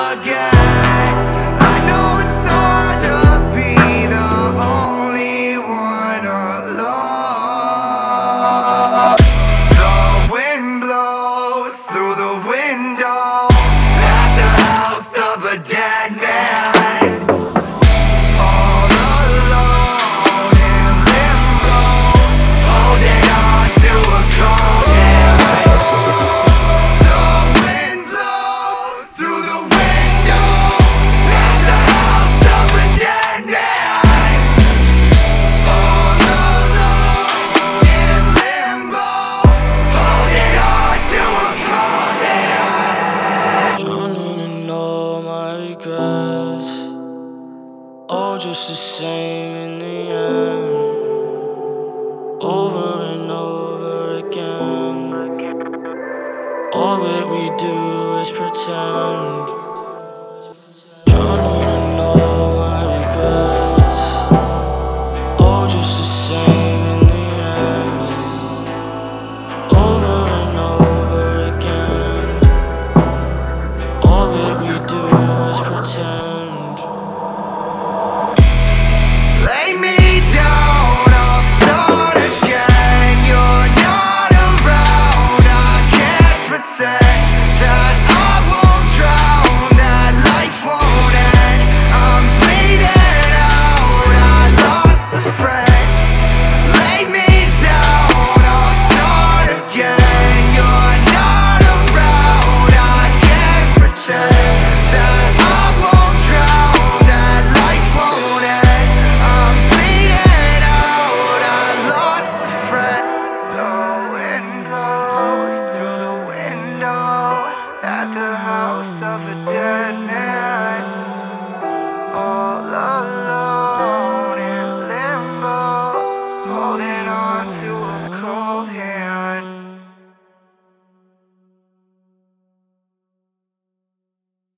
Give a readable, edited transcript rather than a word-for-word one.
again. I know it's hard to be the only one alone. The wind blows through the window at the house of a dead man. All alone in limbo, holding on to a cold hand. The wind blows through the window at the house of a dead man. All alone in limbo, holding on to a cold hand. Drowning in all my regrets, all just the same in the end. Over and over again, all that we do is pretend. Drowning in all my regrets, all just the same in the end. Over and over again, all that we do is pretend. Lay me down, I'll start again. You're not around, I can't pretend that I won't drown, that life won't end. I'm bleeding out, I lost a friend. Lay me down, I'll start again. You're not around, I can't pretend that I won't drown, that life won't end. I'm bleeding out, I lost a friend. The wind blows through the window at the house of a dead man. All alone in limbo, holding on to a cold hand.